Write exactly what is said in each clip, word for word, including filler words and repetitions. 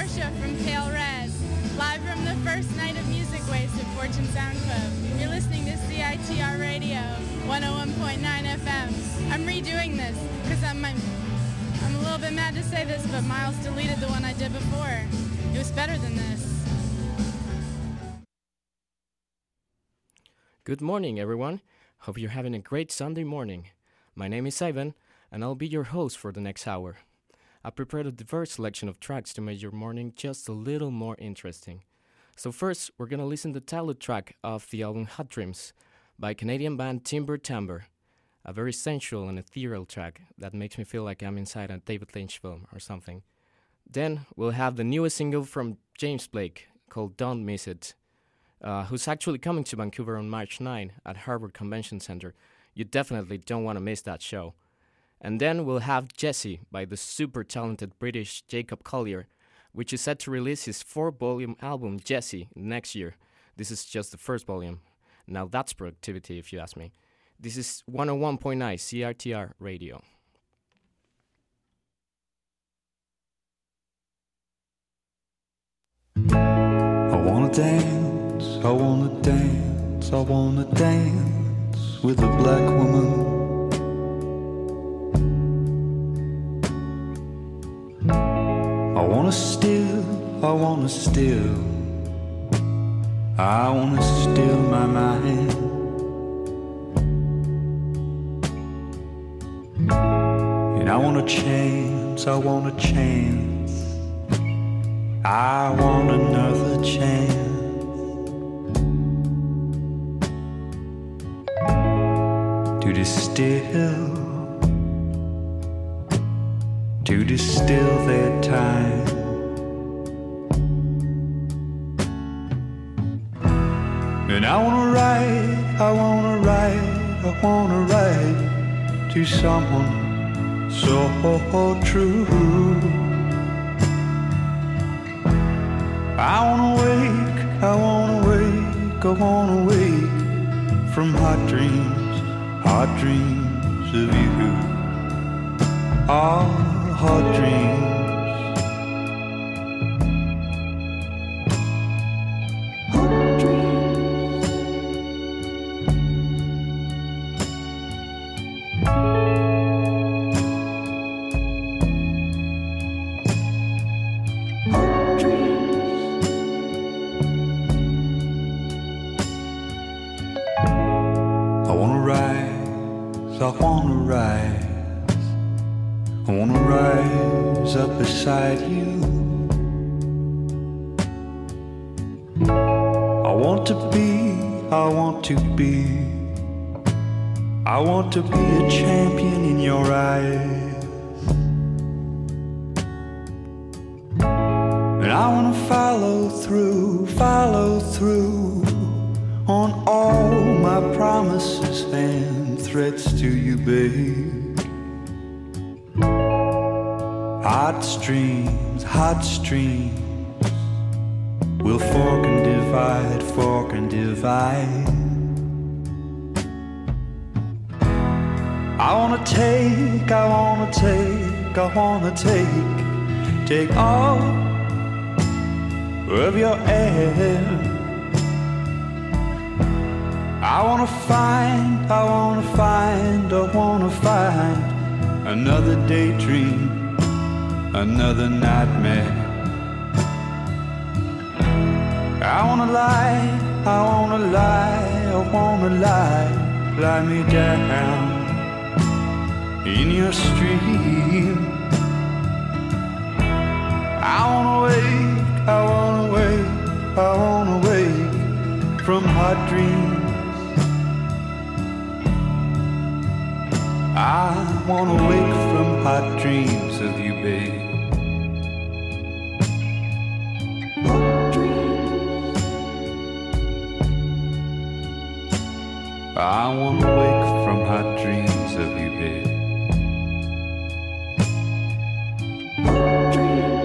Marcia from Pale Red, live from the first night of Music Waste at Fortune Sound Club. You're listening to C I T R Radio, one oh one point nine F M. I'm redoing this, because I'm, I'm, I'm a little bit mad to say this, but Miles deleted the one I did before. It was better than this. Good morning, everyone. Hope you're having a great Sunday morning. My name is Ivan, and I'll be your host for the next hour. I prepared a diverse selection of tracks to make your morning just a little more interesting. So first, we're going to listen to the title track of the album Hot Dreams by Canadian band Timber Timbre, a very sensual and ethereal track that makes me feel like I'm inside a David Lynch film or something. Then we'll have the newest single from James Blake called Don't Miss It, uh, who's actually coming to Vancouver on March ninth at Harvard Convention Center. You definitely don't want to miss that show. And then we'll have Jessie by the super talented British Jacob Collier, which is set to release his four-volume album Jessie next year. This is just the first volume. Now that's productivity, if you ask me. This is one oh one point nine C R T R Radio. I wanna dance, I wanna dance, I wanna dance with a black woman. I wanna steal, I wanna steal, I wanna steal my mind. And I want a chance, I want a chance, I want another chance to distill, to distill their time. And I wanna write, I wanna write, I wanna write to someone so true. I wanna wake, I wanna wake, I wanna wake from hot dreams, hot dreams of you. Ah, hot dreams. Hot dreams. Hot dreams. I wanna rise, I wanna rise, I wanna rise up beside you. I want to be, I want to be, I want to be a champion in your eyes. And I wanna follow through, follow through on all my promises and threats to you, babe. Hot streams, hot streams, we'll fork and divide, fork and divide. I wanna take, I wanna take, I wanna take, take all of your air. I wanna find, I wanna find, I wanna find another daydream, another nightmare. I wanna lie, I wanna lie, I wanna lie, lie me down in your stream. I wanna wake, I wanna wake, I wanna wake from hot dreams. I wanna wake from hot dreams of you, babe. Hot dreams. I wanna wake from hot dreams of you, babe. Hot dreams.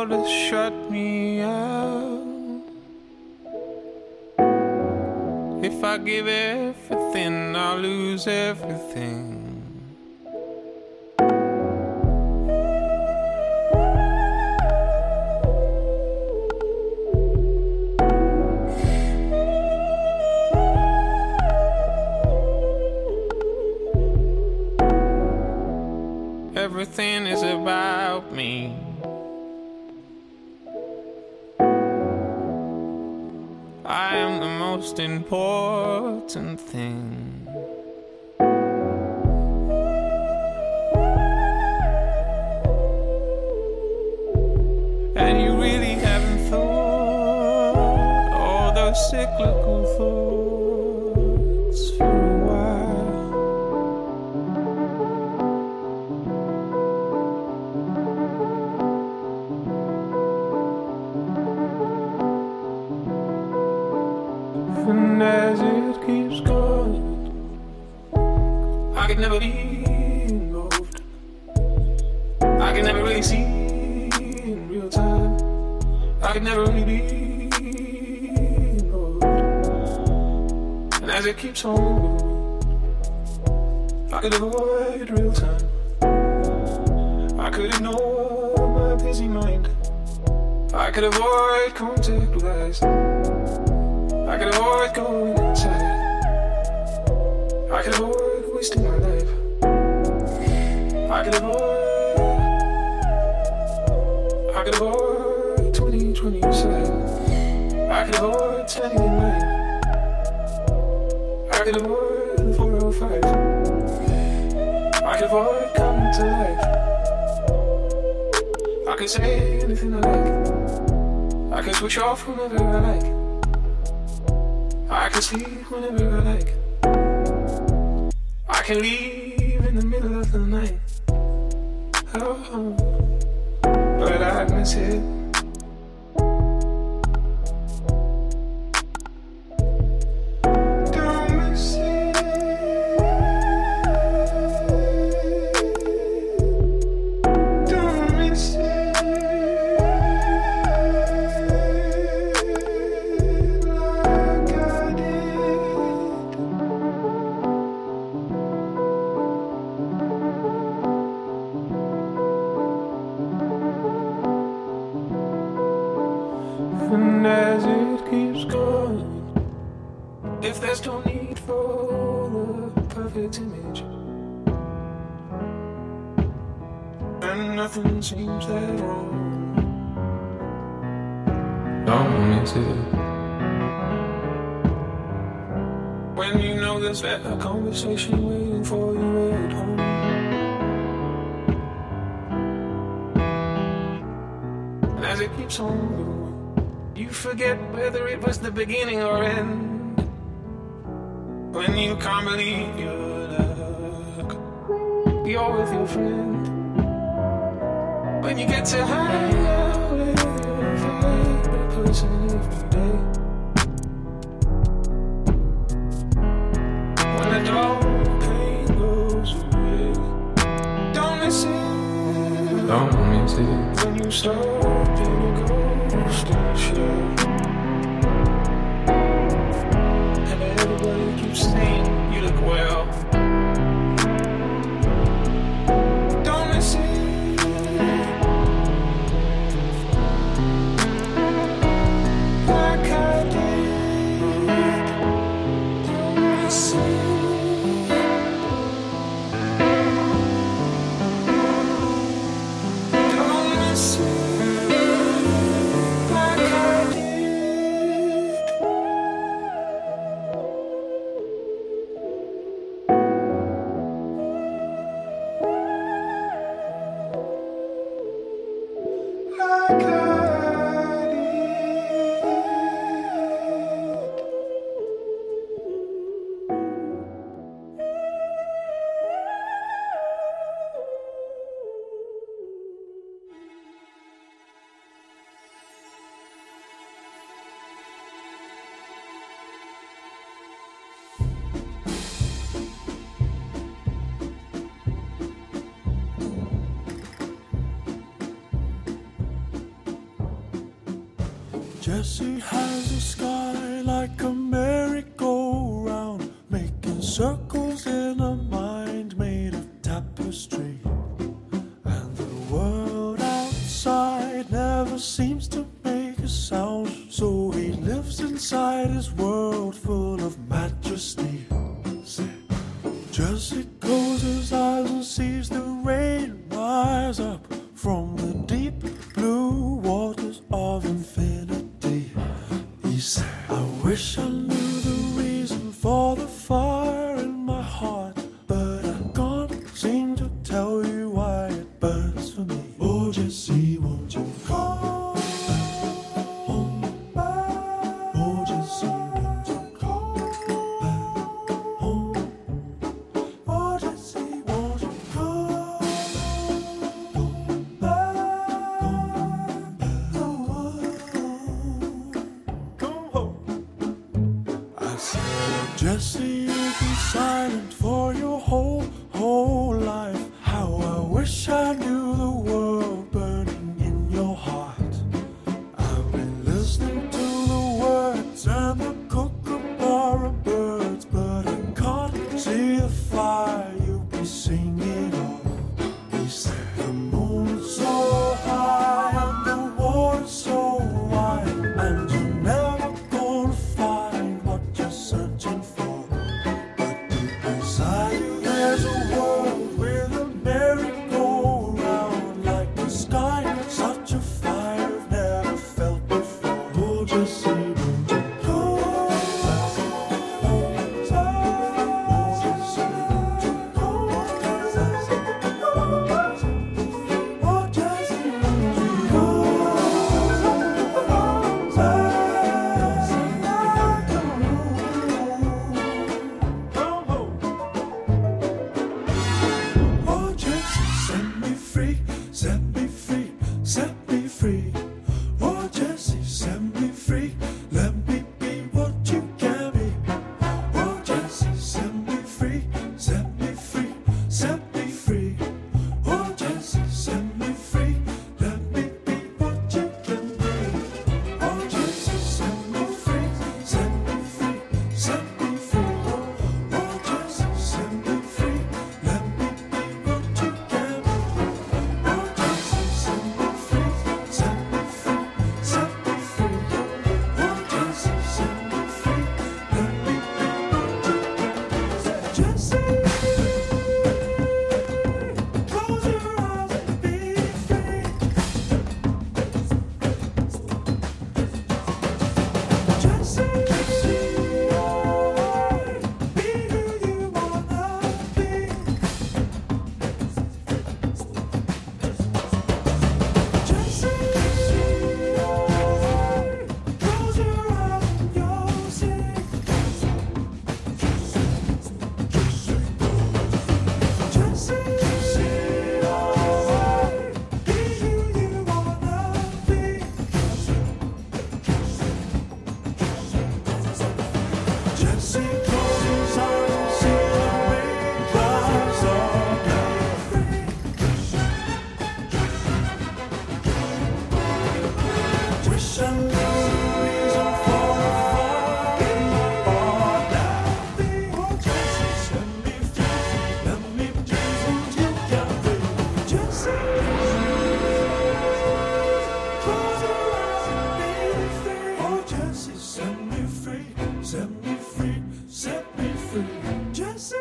to shut me out. If I give everything, I'll lose everything. Everything is about me. I am the most important thing. And you really haven't thought all those cyclical thoughts for a while. And as it keeps going, I could never be involved. I could never really see in real time. I could never really be involved. And as it keeps on going, I could avoid real time. I could ignore my busy mind. I could avoid contact with eyes. I could avoid going inside. I could avoid wasting my life. I could avoid. I could avoid twenty twenty side. I could avoid standing in line. I could avoid the four oh five. I could avoid coming to life. I could say anything I like. I could switch off whenever I like. I can sleep whenever I like. I can leave in the middle of the night. Oh, but I miss it. Don't miss it. Don't miss it. And as it keeps going, if there's no need for the perfect image, and nothing seems that wrong, don't miss it. When you know there's a conversation waiting for you at home. And as it keeps on going, you forget whether it was the beginning or end. When you can't believe your luck, you're with your friend. When you get to hang out with your favorite person every day. When the dull pain goes away, don't miss it. Don't miss it. When you stop being a ghost in the show, and everybody keeps saying you look well. Don't miss it. Like I did. Don't miss it. Don't miss it. Jessie has a sky like a merry-go-round, making circles in a mind made of tapestry. And the world outside never seems to make a sound, so he lives inside his world full of majesty. Jessie closes his eyes and sees the rain rise up from the deep blue waters of infinity. He said, I wish I knew the reason for the fire in my heart, but I can't seem to tell you why it burns for me. Oh, Jessie, won't you come home? Oh, Jessie, won't you come home? Oh, Jessie, won't you come? Come back, come home. I said, Jessie, you've been silent for your whole, whole life. How I wish I knew the world burning in your heart. I've been listening to the words and the kookaburra birds, but I can't see the fire you be singing of. He said, the moon's so high and the water's so wide, and you're never gonna find what you're searching for. But deep inside you there's a world with a merry-go-round, like the sky, such a fire I've never felt before. Oh, Jessie, won't you come back home? Oh, Jessie, won't you come back home? Oh, Jessie, won't you come home? Oh, Jessie, set me free, set me free, set me free. Oh, Jessie, set me free, let me be what you can be. Oh, Jessie, set me free, set me free, set me free. Oh, Jessie, set me free, let me be what you can be. Oh, Jessie, set me free, set me free, set me free. Oh, Jessie, set me free, let me be what you can be. Oh, Jessie, set me free, set me free, set me free. Oh, Jessie, set me free, let me be what you can be. Jessie, close your eyes and be free. Jessie, be who you wanna be. Jessie, close your eyes and you'll see. Jessie, be who you wanna be. Jessie, close his eyes and see the rain rise up and free. Wish I knew the reason for the fire in my heart now. Oh, Jessie, set me free, let me be what you can be. Jessie, close your eyes and be free. Oh, Jessie, set me free, set me free, set me free. Jessie,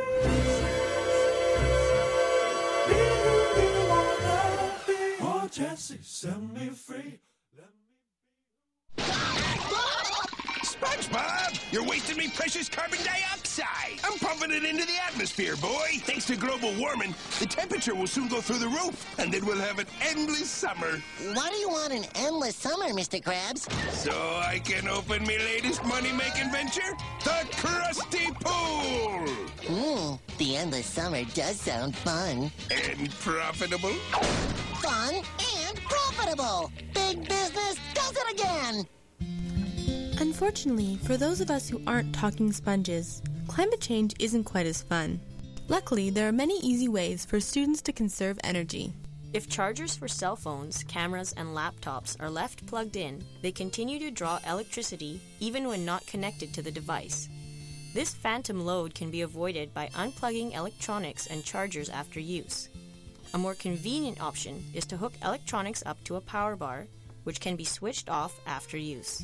be who you wanna be. Oh, Jessie, set me free, let me. SpongeBob, you're wasting me precious carbon dioxide. I'm pumping it into the atmosphere, boy. Thanks to global warming, the temperature will soon go through the roof, and then we'll have an endless summer. Why do you want an endless summer, Mister Krabs? So I can open my latest money-making venture, the Krusty Pool. Hmm, the endless summer does sound fun. And profitable. Fun and profitable. Big business does it again. Unfortunately, for those of us who aren't talking sponges, climate change isn't quite as fun. Luckily, there are many easy ways for students to conserve energy. If chargers for cell phones, cameras, and laptops are left plugged in, they continue to draw electricity even when not connected to the device. This phantom load can be avoided by unplugging electronics and chargers after use. A more convenient option is to hook electronics up to a power bar, which can be switched off after use.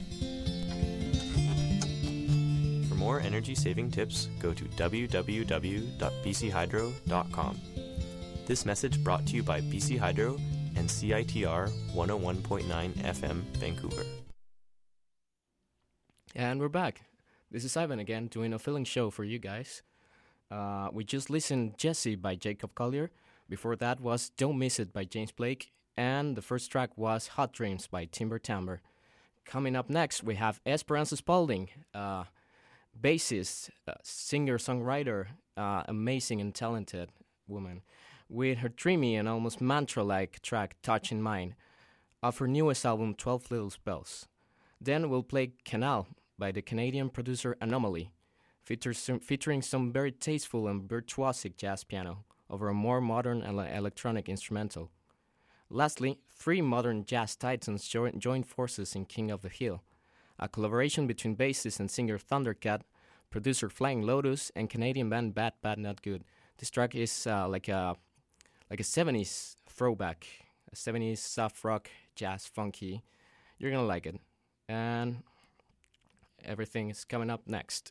For more energy-saving tips, go to w w w dot b c hydro dot com. This message brought to you by B C Hydro and C I T R one oh one point nine F M Vancouver. And we're back. This is Ivan again doing a filling show for you guys. Uh, we just listened Jesse by Jacob Collier. Before that was Don't Miss It by James Blake. And the first track was Hot Dreams by Timber Timbre. Coming up next, we have Esperanza Spalding, uh, bassist, uh, singer-songwriter, uh, amazing and talented woman, with her dreamy and almost mantra-like track Touch in Mind, off her newest album twelve Little Spells. Then we'll play Canal by the Canadian producer Anomaly, features some, featuring some very tasteful and virtuosic jazz piano over a more modern ele- electronic instrumental. Lastly, three modern jazz titans jo- joined forces in King of the Hill, a collaboration between bassist and singer Thundercat, producer Flying Lotus, and Canadian band Bad Bad Not Good. This track is uh, like a like a seventies throwback, a seventies soft rock, jazz, funky. You're gonna like it. And everything is coming up next.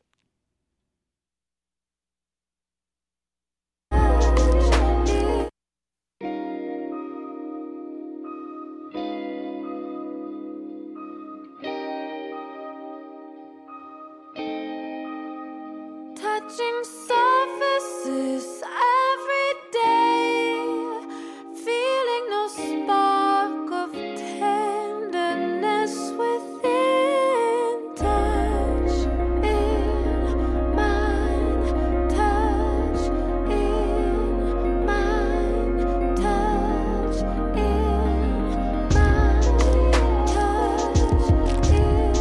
Touching surfaces every day, feeling no spark of tenderness within. Touch in mine, touch in mine, touch in mine, touch in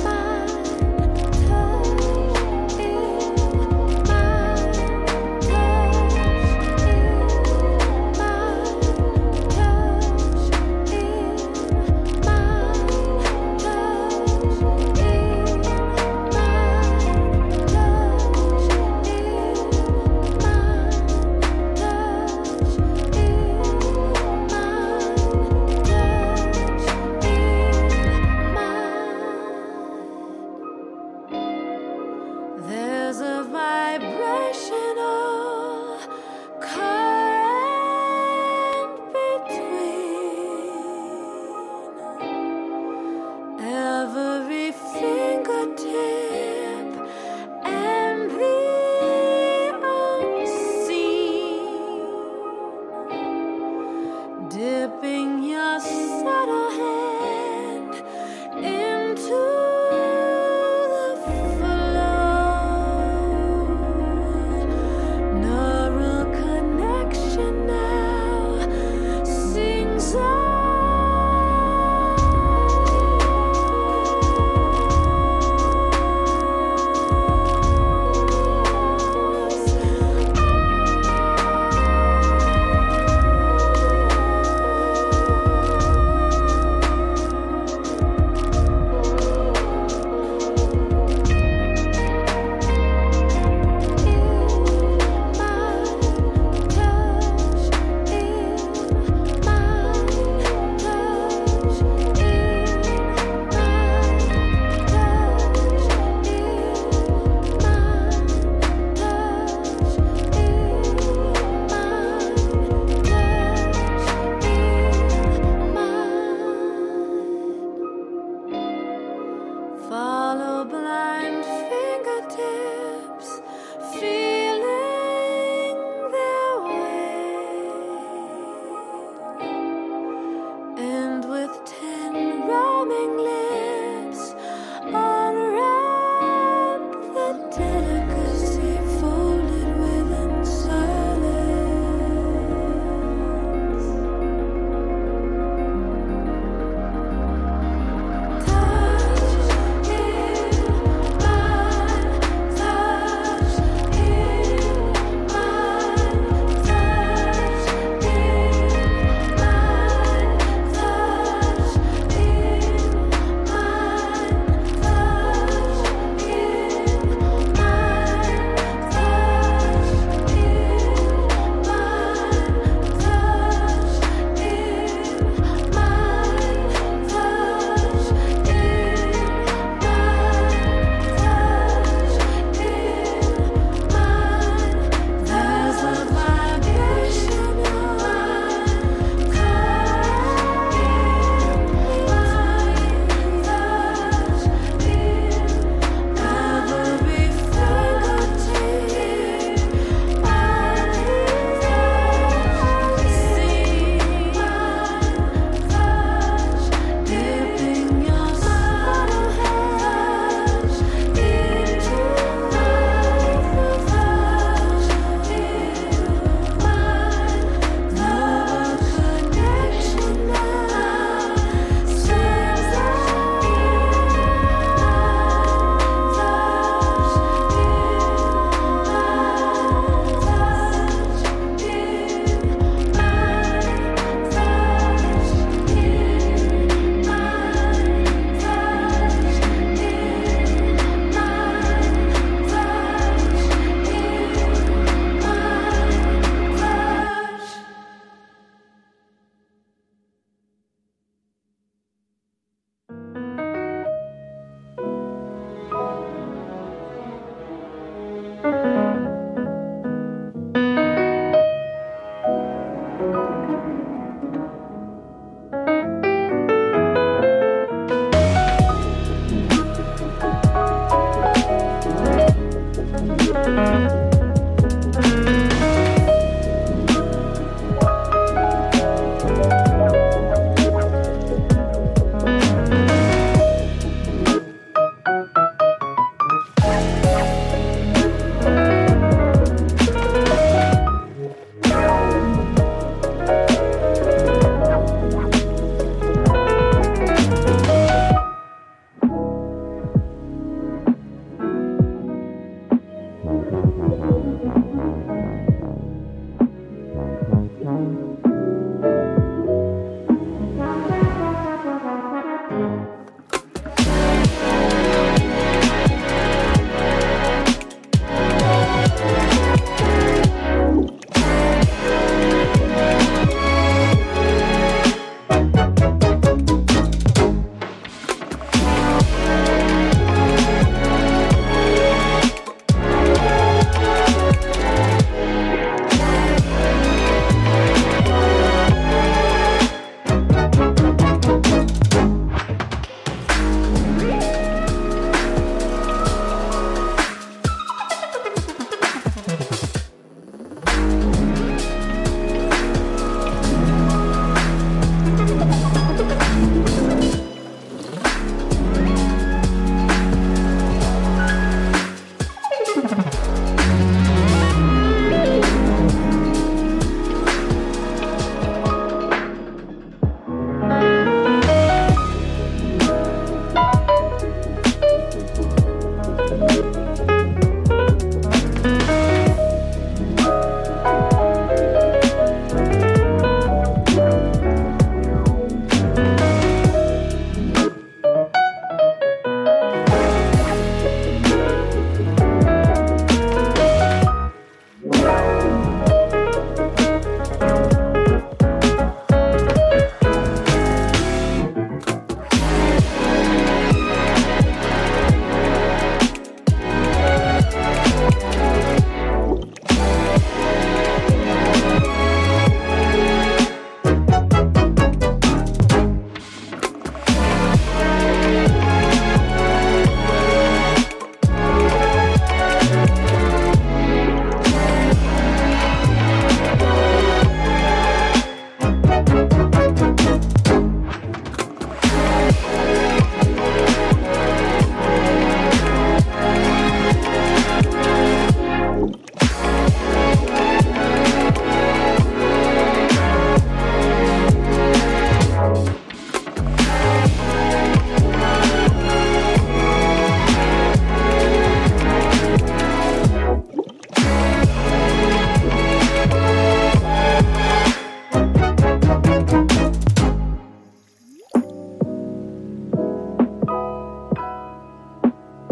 mine, touch in mine, touch.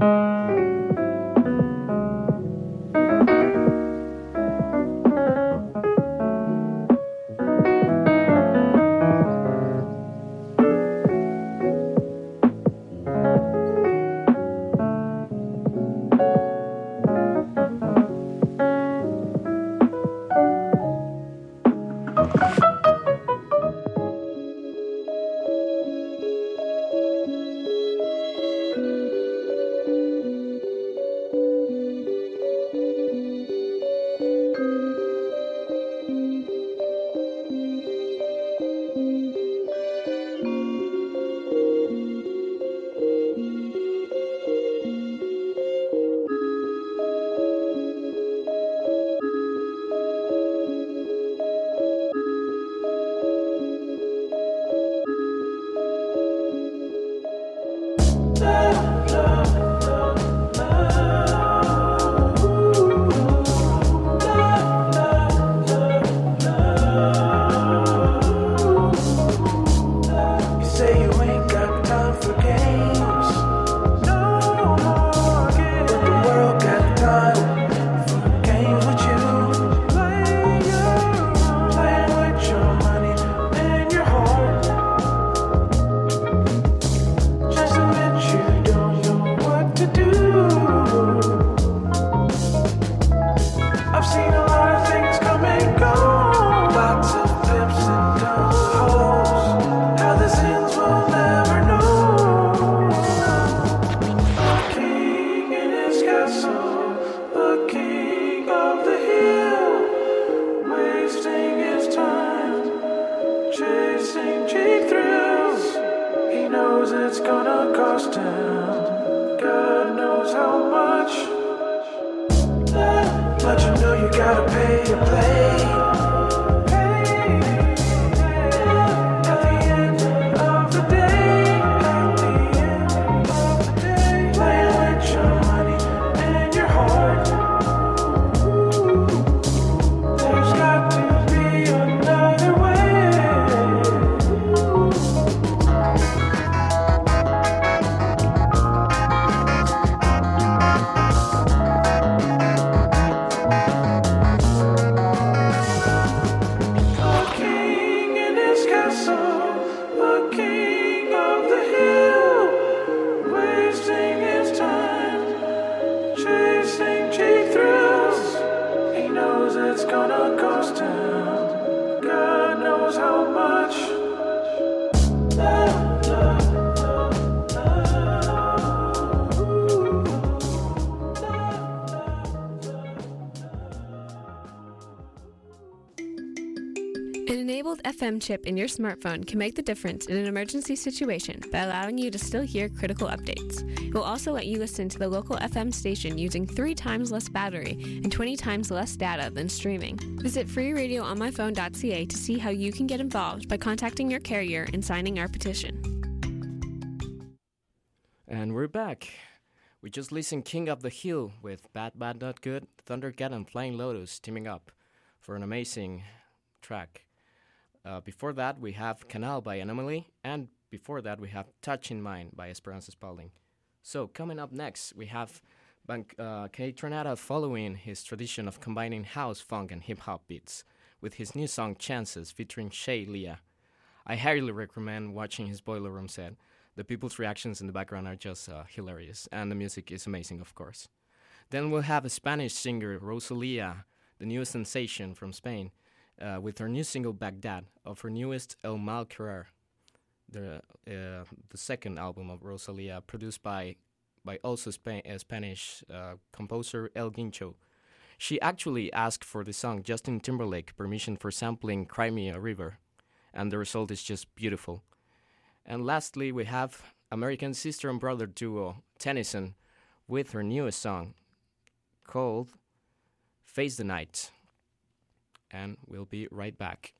F M chip in your smartphone can make the difference in an emergency situation by allowing you to still hear critical updates. It will also let you listen to the local F M station using three times less battery and twenty times less data than streaming. Visit free radio on my phone dot c a to see how you can get involved by contacting your carrier and signing our petition. And we're back. We just listened King of the Hill with Bad Bad Not Good, Thundercat and Flying Lotus teaming up for an amazing track. Uh, before that, we have Canal by Anomaly, and before that, we have Touch in Mind by Esperanza Spalding. So, coming up next, we have Bank, uh, Kate Tornado following his tradition of combining house, funk, and hip-hop beats with his new song Chances featuring Shay Leah. I highly recommend watching his Boiler Room set. The people's reactions in the background are just uh, hilarious, and the music is amazing, of course. Then we'll have a Spanish singer, Rosalía, the newest sensation from Spain, Uh, with her new single Baghdad of her newest El Mal Querer, the uh, the second album of Rosalía, produced by by also Spa- uh, Spanish uh, composer El Guincho. She actually asked for the song Justin Timberlake permission for sampling Crimea River, and the result is just beautiful. And lastly, we have American sister and brother duo Tennyson with her newest song called Face the Night. And we'll be right back.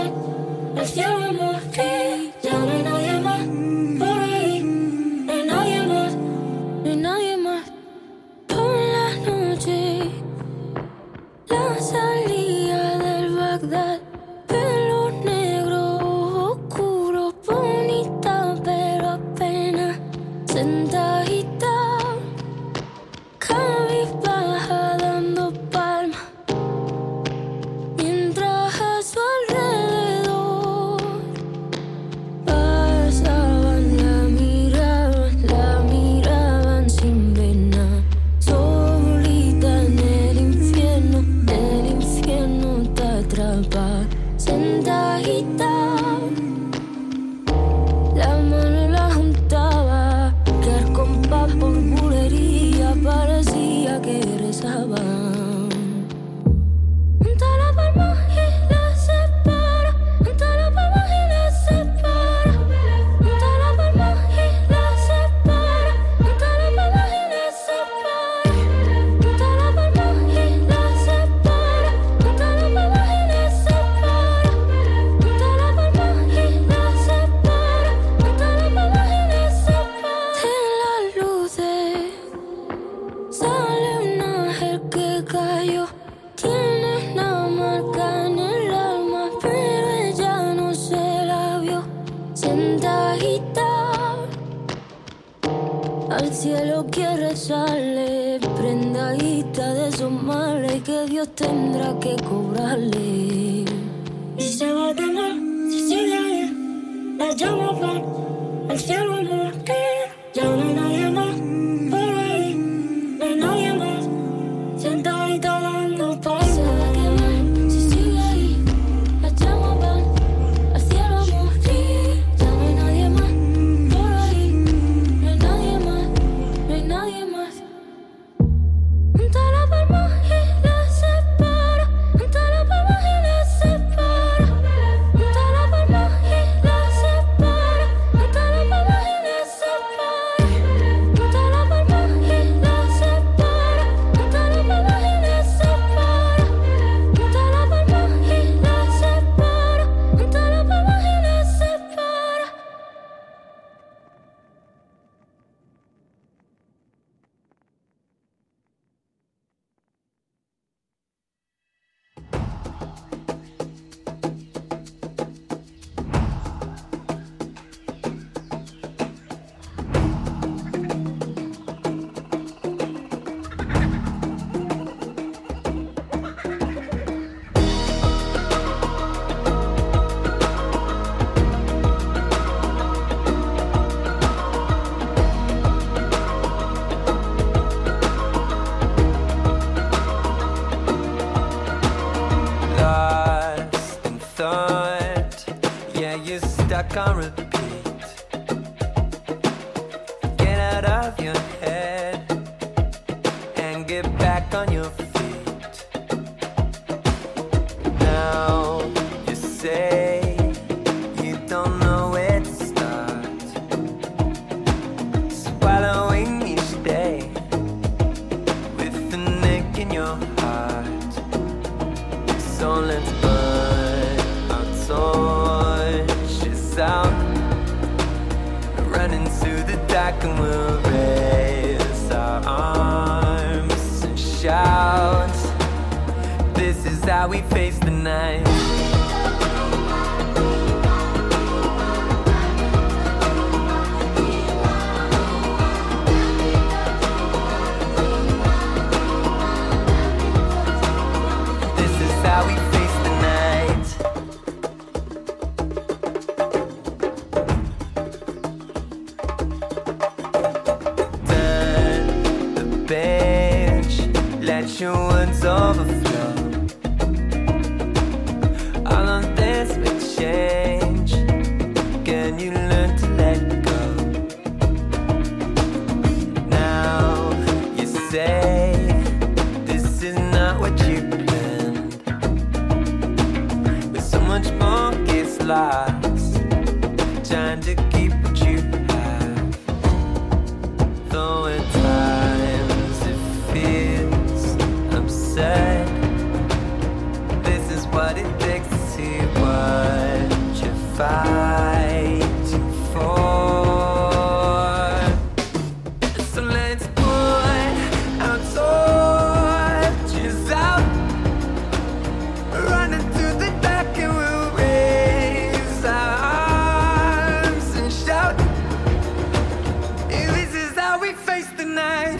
van, al cielo a morir. Ya no hay nadie más por ahí, no hay nadie más, no hay nadie más. Por la noche, la salida del Bagdad, pelo negro, oscuro, bonita, pero apenas sentadita, cabizbaja dando palmas, mientras a su alrededor pasaban, la miraban, la miraban sin pena, solita en el infierno, el infierno te atrapa, sentadita, la mano la juntaba, que al compás por bulería parecía que rezaba. Junta la palma y la separa, junta la palma y la separa, junta la palma y la separa, junta la palma y la separa, junta la palma y la separa, junta la palma y la separa, junta la palma y la separa, junta la palma y la separa. De las luces sale un ángel que cayó, tiene una marca en el alma, pero ella no se la vio. Sentadita, al cielo quiere rezarle, prendadita de esos males que Dios tendrá que cobrarle. Y se va a quemar si sigue ahí, las llamas van al cielo a morir. Ya no hay nadie más por ahí, no hay nadie más, sentadita dando palmas. Se va a quemar si sigue ahí, las llamas van al cielo a morir. Ya no hay nadie más por ahí, no hay nadie más, no hay nadie más. Junta la palma y la separa, junta la palma y la separa, junta la palma y la separa, junta la palma y la separa, junta la palma y la separa, junta la palma y la separa, junta la palma y la separa, junta la palma y la separa. Lost in thought, yeah, you're stuck on repeat. Get out of your head and get back on your feet. Now you say you don't know where to start, swallowing each day with the nick in your heart. So let's burn our torches out, run into the dark and we'll raise our arms and shout. This is how we face the night. This is how we face the night. Turn the page, let your words overflow. All of this will change. Can you learn to let go? Now you say this is not what you planned, but so much more gets lost trying to keep what you have. Though at times it feels absurd, this is what it takes to see what fighting for. So let's put our torches out, run into the dark and we'll raise our arms and shout. This is how we face the night.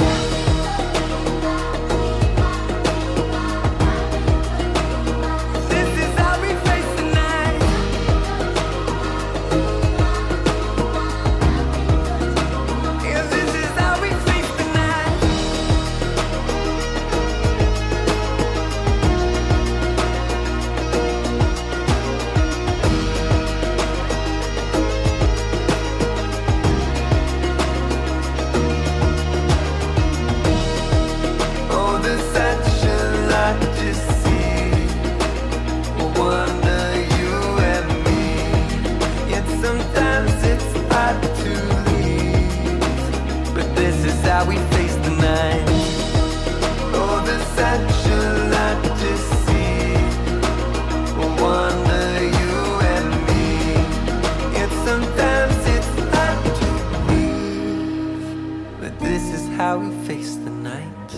How we face the night. Oh, the such a lot to see. Wonder you and me. Yet sometimes it's hard to believe, but this is how we face the night.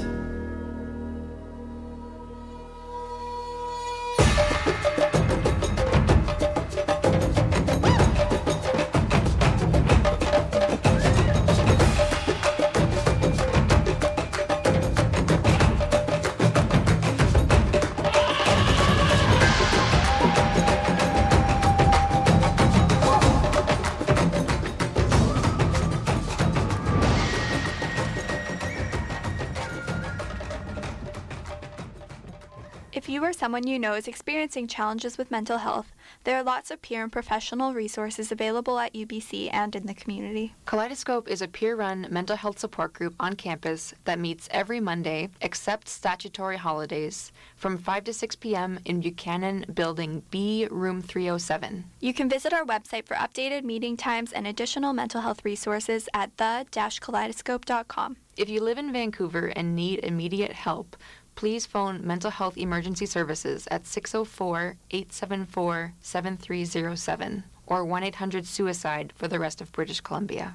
If you or someone you know is experiencing challenges with mental health, there are lots of peer and professional resources available at U B C and in the community. Kaleidoscope is a peer-run mental health support group on campus that meets every Monday, except statutory holidays, from five to six p.m. in Buchanan Building B, Room three oh seven. You can visit our website for updated meeting times and additional mental health resources at the dash kaleidoscope dot com. If you live in Vancouver and need immediate help, please phone Mental Health Emergency Services at six oh four, eight seven four, seven three oh seven or one eight hundred suicide for the rest of British Columbia.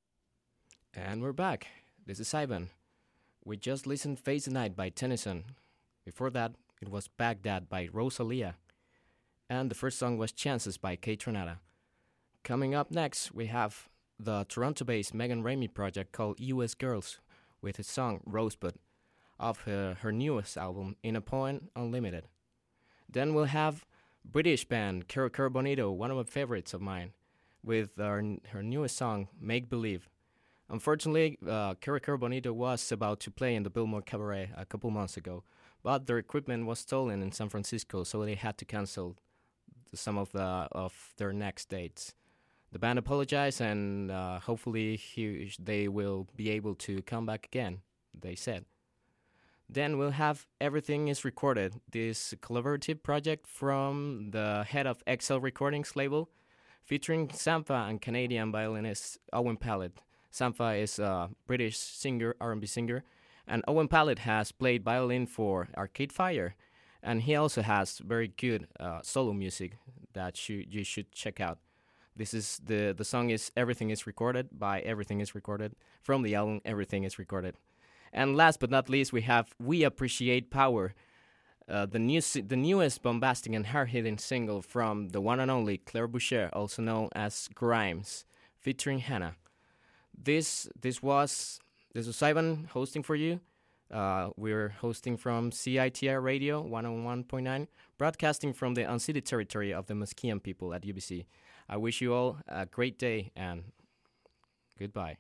And we're back. This is Ivan. We just listened Face the Night by Tennyson. Before that, it was Baghdad by Rosalia. And the first song was Chances by Kaytranada. Coming up next, we have the Toronto-based Megan Ramey project called U S Girls with his song Rosebud, of her, her newest album, In a Point Unlimited. Then we'll have British band Cara Cara Bonito, one of my favorites of mine, with our, her newest song, Make Believe. Unfortunately, uh, Cara Cara Bonito was about to play in the Biltmore Cabaret a couple months ago, but their equipment was stolen in San Francisco, so they had to cancel some of the of their next dates. The band apologized, and uh, hopefully he, they will be able to come back again, they said. Then we'll have Everything is Recorded, this collaborative project from the head of Excel Recordings label, featuring Sampha and Canadian violinist Owen Pallett. Sampha is a British singer, R and B singer, and Owen Pallett has played violin for Arcade Fire, and he also has very good uh, solo music that you, you should check out. This is the, the song is Everything is Recorded by Everything is Recorded from the album Everything is Recorded. And last but not least, we have We Appreciate Power, uh, the new the newest bombastic and hard-hitting single from the one and only Claire Boucher, also known as Grimes, featuring Hannah. This this was this was Ivan hosting for you. Uh, we're hosting from C I T R Radio one oh one point nine, broadcasting from the unceded territory of the Musqueam people at U B C. I wish you all a great day and goodbye.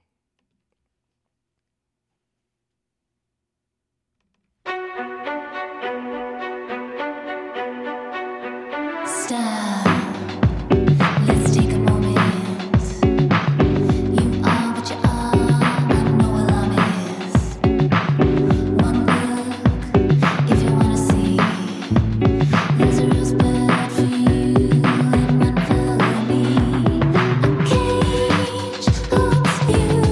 Stop. Let's take a moment. You are what you are. I know what love is. One look, if you wanna see. There's a rosebud for you and one for me. A cage holds you.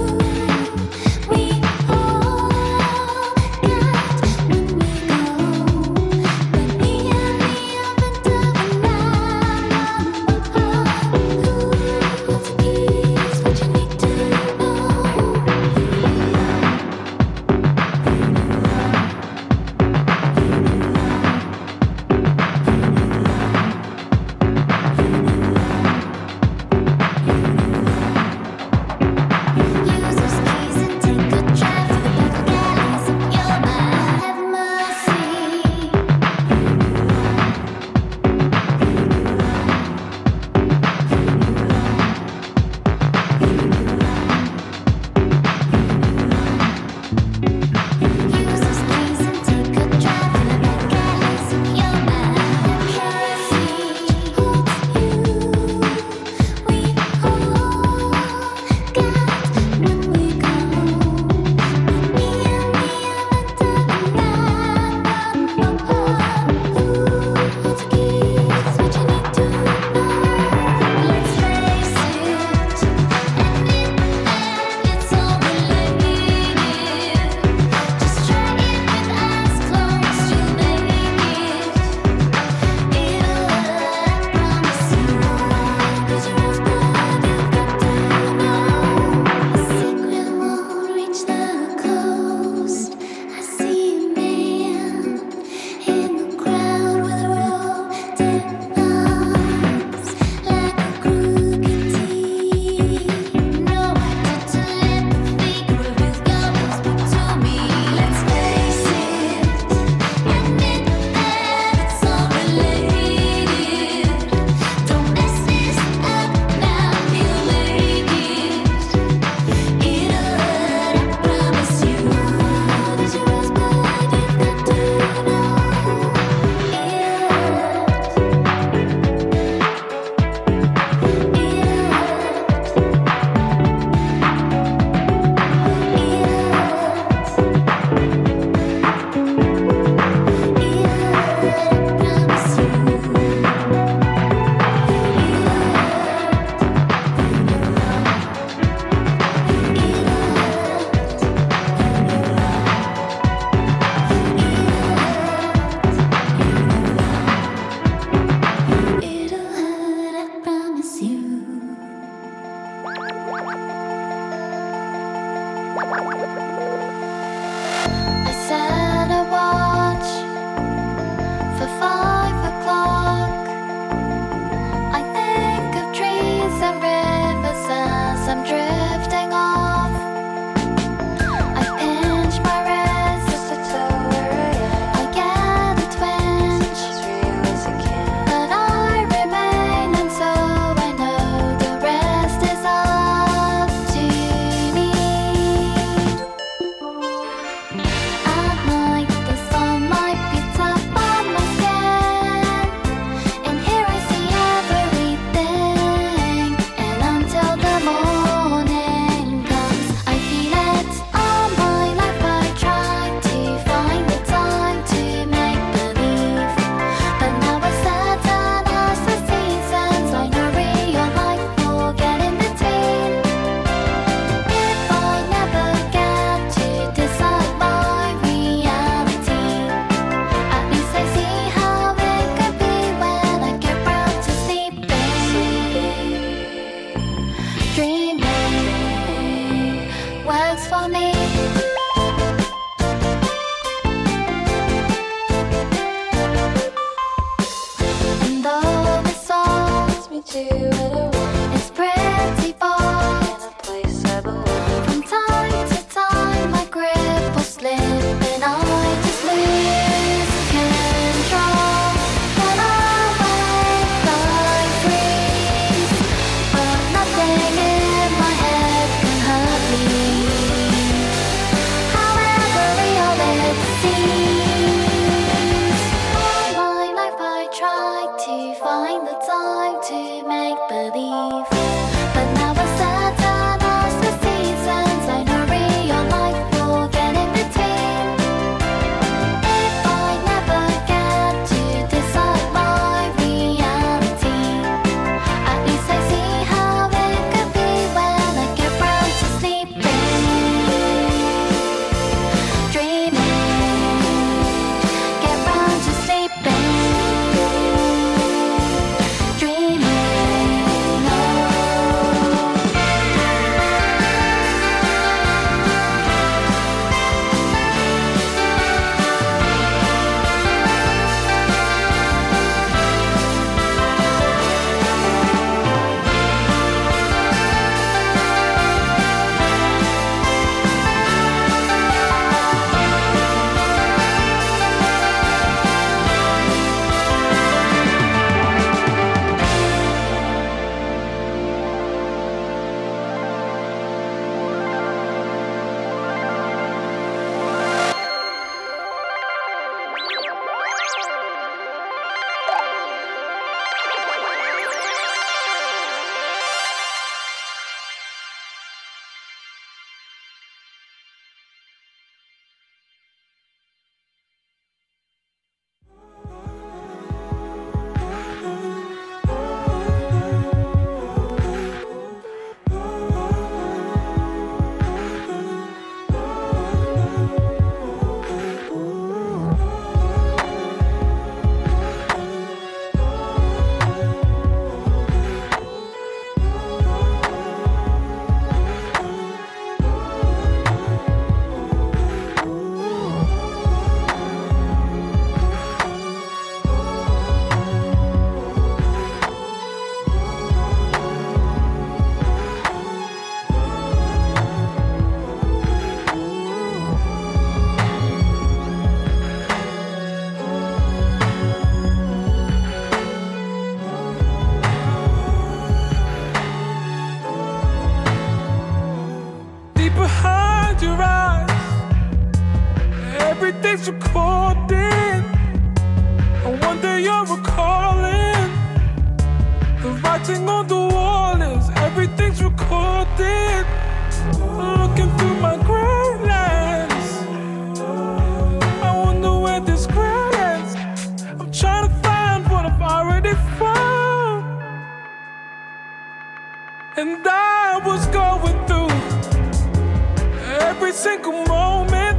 And I was going through every single moment,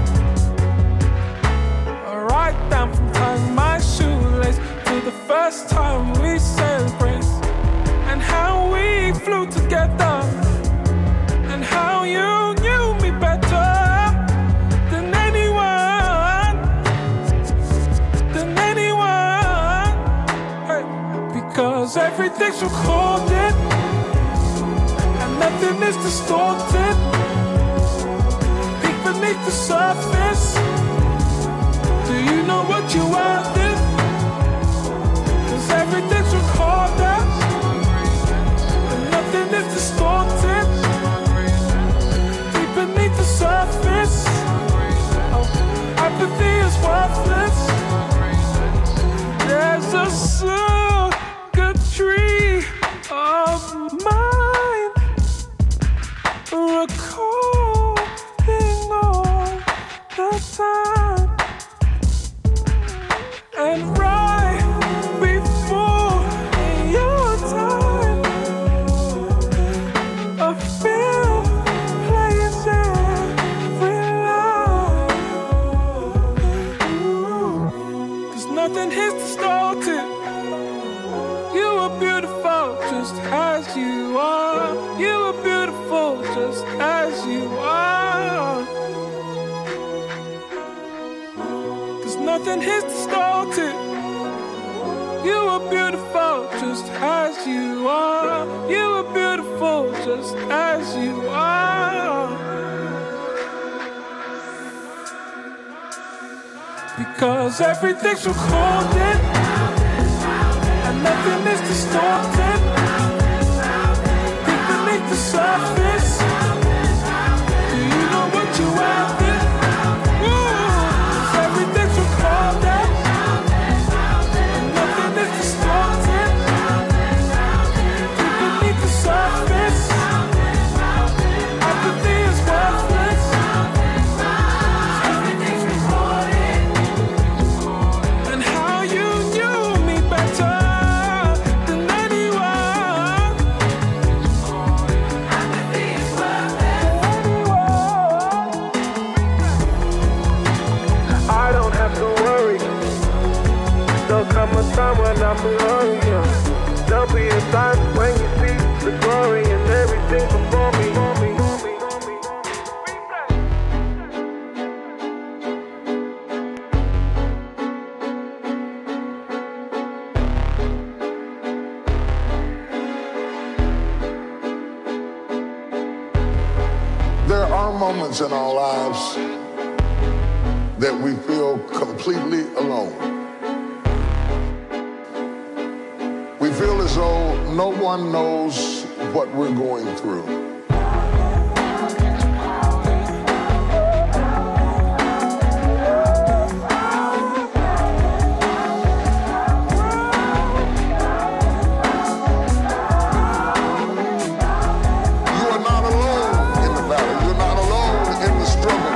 right down from tying my shoelace to the first time we said grace, and how we flew together, and how you knew me better than anyone, than anyone, hey, because everything's recorded and nothing is distorted. Peek beneath the surface. Do you know what you are then? 'Cause everything's recorded and nothing is distorted. Deep beneath the surface, oh, apathy is worthless. There's a circuitry of mine recording all the time. And right before your time, a film plays every line. 'Cause nothing is distorted. You are beautiful just as you are. You are beautiful just as you are. 'Cause nothing is distorted. You are beautiful just as you are. You are beautiful just as you are. Because everything's recorded and nothing is distorted. Deep beneath the surface. Do you know what you are then? Ooh, everything's recorded and nothing is distorted. Deep beneath the surface, apathy is worthless. Everything's recorded, and how you knew me better than anyone. Apathy is worthless. I don't have to worry. There'll come a time when I'm alone, yeah. There'll be a time when you see the glory and everything before me. There are moments in our lives that we feel completely alone. We feel as though no one knows what we're going through. You are not alone in the battle. You're not alone in the struggle.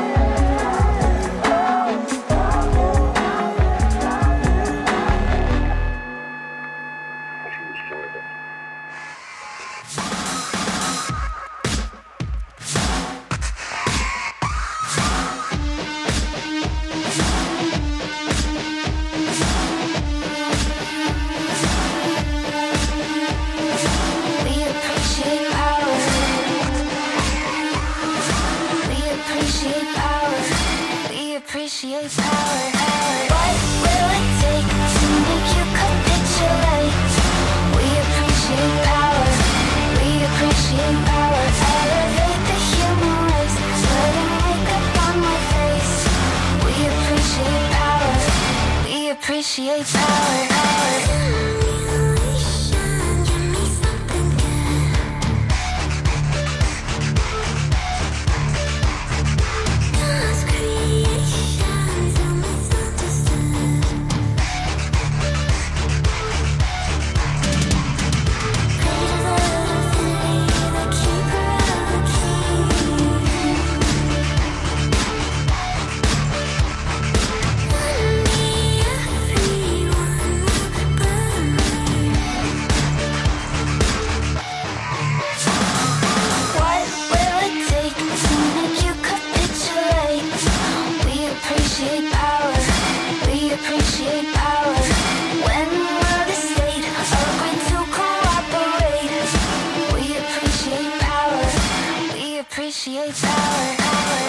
We appreciate power. We appreciate power. We appreciate power. What will it take to make you capitulate? We appreciate power. We appreciate power. Elevate the human race. Putting makeup on my face. We appreciate power. We appreciate power. Everyone appreciate power. When will the state agree to cooperate? We appreciate power. We appreciate power. Power.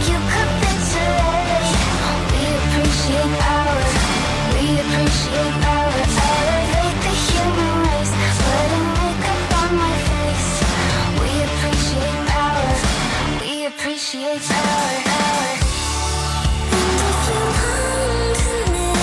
Appreciate power. We appreciate power.